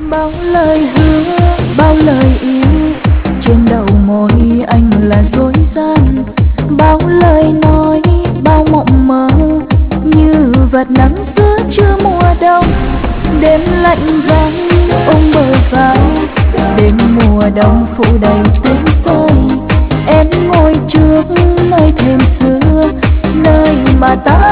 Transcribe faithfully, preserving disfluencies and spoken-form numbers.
Bao lời hứa, bao lời yêu, trên đầu môi anh là dối gian. Bao lời nói, bao mộng mơ, như vạt nắng giữa trưa mùa đông. Đêm lạnh giá ôm bờ vai, đêm mùa đông phủ đầy tuyết rơi. Em ngồi trước nơi thềm xưa, nơi mà ta